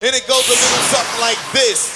And it goes a little something like this.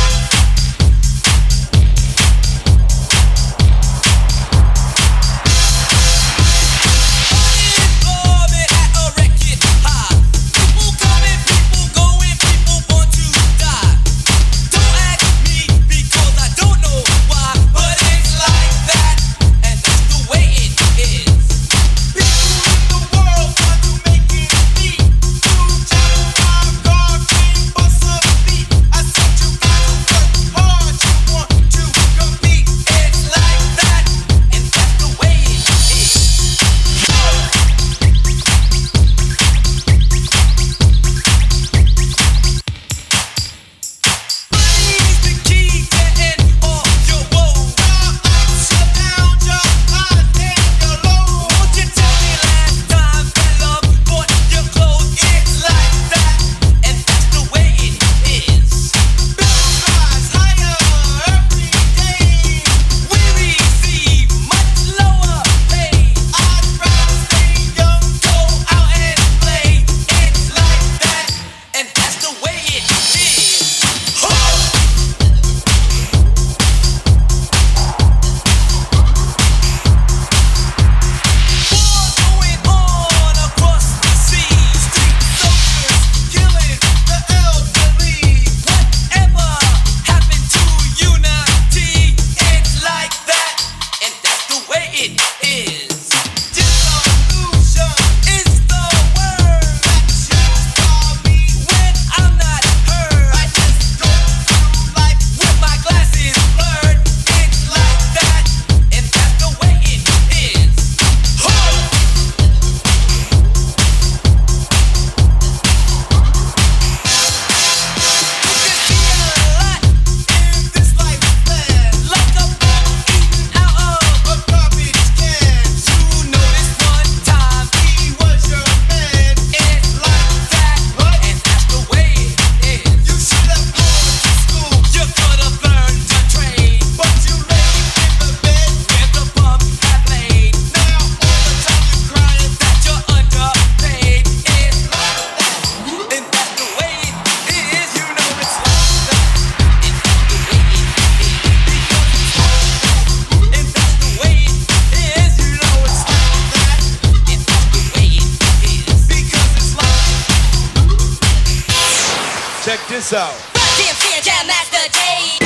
Check this out. DMC and Jam Master Jay.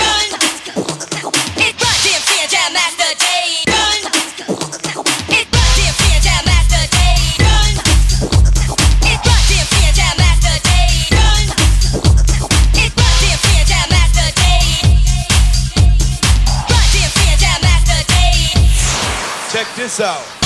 It's DMC and Jam Master Jay. It's DMC and Jam Master Jay. It's DMC and Jam Master Jay. It's DMC and Jam Master Jay. DMC and Jam Master Jay. Check this out.